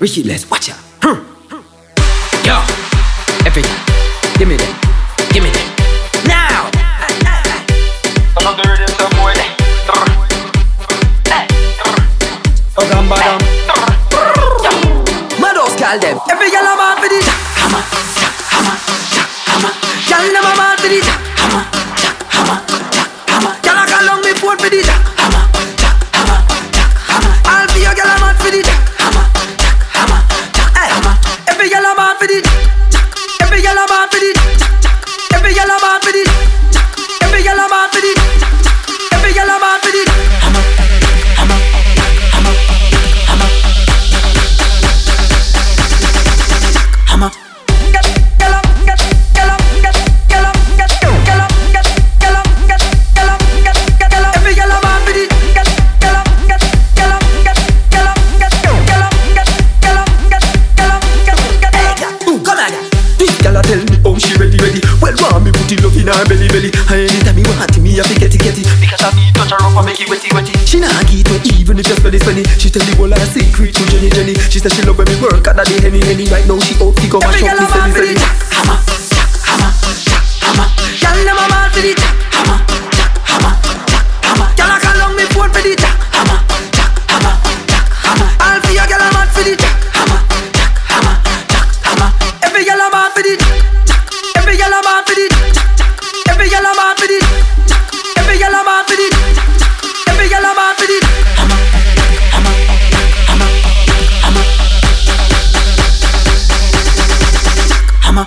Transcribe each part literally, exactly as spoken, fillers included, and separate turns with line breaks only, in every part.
Ridiculous, watch out. Hmm. Yo, every time. Give me that. Give me that. Now.
I'm not the ready to boy. Oh, come bottom.
Mados call them. Every girl I'm out for the jack hammer, jack hammer, jack hammer. Girl them I'm out for the jack hammer, jack hammer, jack hammer. Girl I call on me phone for the jack hammer, jack hammer, jack hammer. I'll be your girl I'm out for the jack hammer, jack hammer, jack hammer. Every girl I'm out for the jack, jack. Every girl I'm out for the jack, jack. Every girl I'm out for the jack. Every girl I'm out for the jack, jack. Every girl I'm out for the hammer, hammer, hammer, hammer, hammer.
Tell me how she ready, ready. Well, want me put it love in her belly, belly. And anytime me want it, me have to get it, get it. Because I me touch her up and make it wetty, wetty. She nah give it even if you spend it, spend it. She tell the whole her secret to Jenny, Jenny. She said she love when me work at the henny, henny. Right now she out to come and shop me, sell me, sell me.
Hammer, jack, hammer, jack, hammer. Girl, them a mad for the jack hammer, jack, hammer, jack, hammer. Girl, I call on me phone for the jack hammer, jack, hammer, jack, hammer. I'll be your girl, I'm mad for the jack hammer, jack, hammer, jack, hammer. Every girl I'm mad for the jack. Every girl I'm out for the jack, jack. Every girl I'm out for the jack. Every girl I'm out for the jack, jack. Every girl I'm out for the hammer, hammer, hammer, hammer, hammer.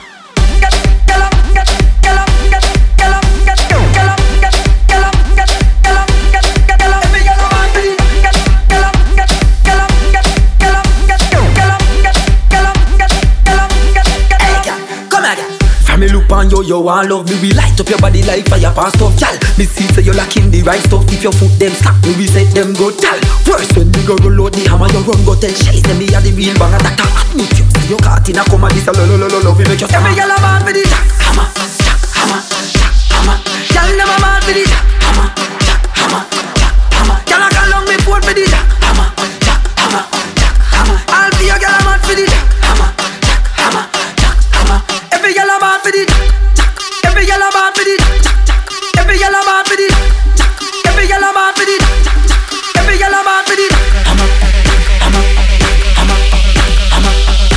Me look on you, you want love me. We light up your body like fire past stuff, y'all. Me see say you lacking the right stuff. If your foot them slack, me we set them go tall. First when me go roll out the hammer, you run go tell Shelly say me a the real banger. Doctor admit you, say you caught in a coma. This a lo lo lo lo love, we make you
every girl a mad for the jack hammer, jack hammer, jack hammer. Girl them a mad for the jack hammer, jack hammer, jack hammer. Girl a call on me phone for the jack hammer, jack hammer, jack hammer. I'll be your girl a mad for the jack hammer, jack hammer, jack hammer. Every girl a mad for the jack, jack. Every girl a mad for the jack, jack. Every girl a mad for the jack. Every girl a mad for the jack, jack. Every girl a mad for the hammer, hammer, hammer, hammer,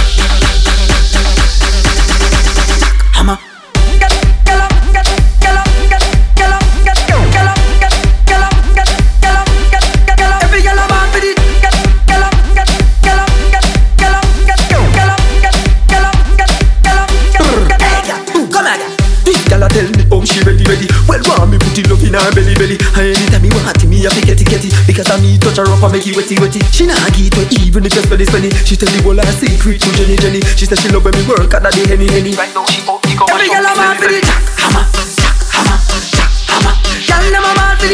hammer. Every girl a mad for the
Girl, tell me how she ready, ready. Well, want me put it love in her belly, belly. And anytime me want it, me have to get it, get it. Because I me touch her up and make it wetty, wetty. She nah give it even if you spend it, spend it. She tell the whole her secret to Jenny, Jenny. She said she love when me work at the henny, henny. Right now she out to come and
every girl a mad for the jack hammer, jack hammer, jack hammer. Girl them a mad for